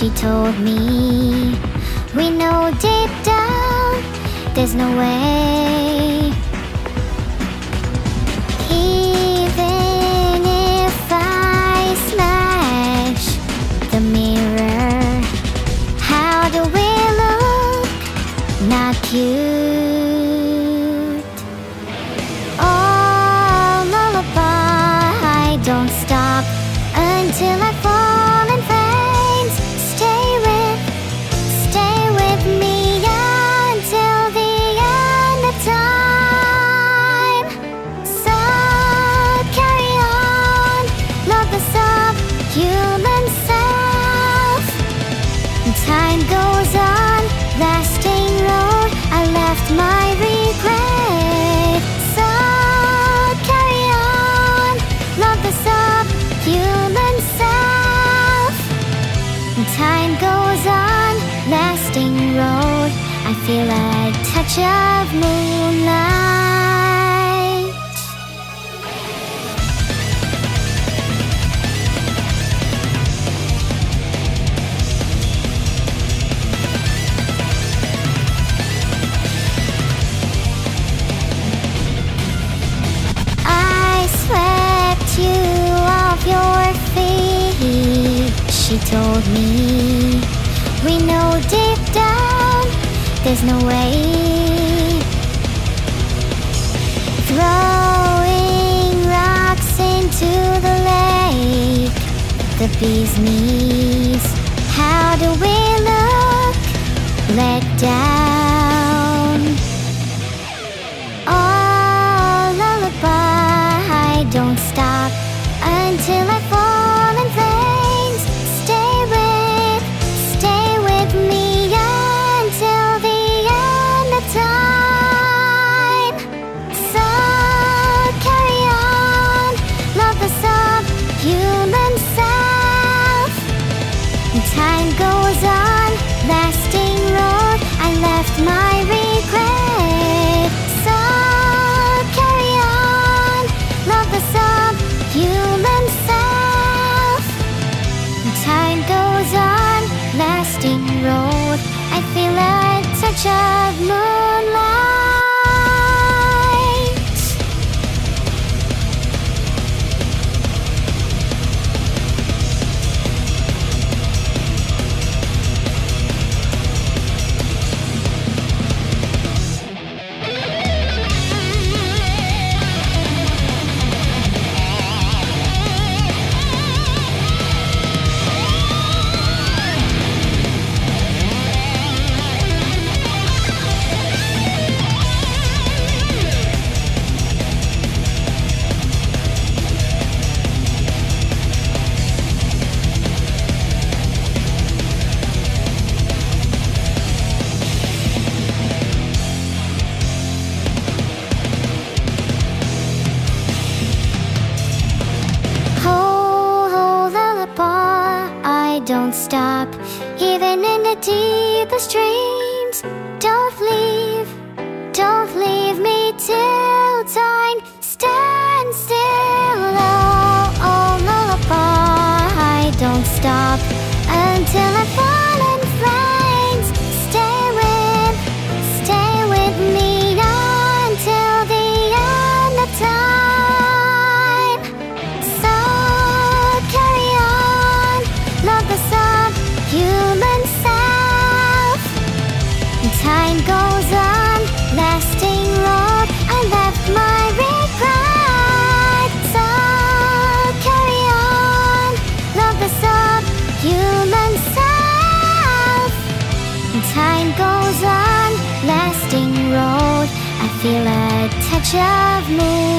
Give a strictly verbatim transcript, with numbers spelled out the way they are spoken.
she told me. We know deep down there's no way. Even if I smash the mirror, how do we look? Not cute. Oh, lullaby, don't stop until I fall in flames. Stay with, stay with me until the end of time. So carry on, love the subhuman self. Time goes on, lasting road, I left my regret. So carry on, love the subhuman self. Time goes on, lasting road, I feel a touch of moonlight. I swept you off your feet, she told me. We know deep down there's no way. Throwing rocks into the lake, the bee's knees. How do we look? Let down. Oh, lullaby, don't stop until I fall in flames. Stay with, stay with me until the end of time. So carry on, love the subhuman self. Time goes on, lasting road, I left my regret. So carry on, love the subhuman self. Time goes on, lasting road, I feel a touch of moonlight. Don't stop, even in the deepest dreams. Don't leave, don't leave me till time stands still. Oh, oh, lullaby, don't stop until I fall in flames. Stay with, stay with me until the end of time. So carry on, love the subhuman self. Time goes on, lasting road, I left my regret. So carry on, love the subhuman self. Time goes on, lasting road, I feel a touch of moon.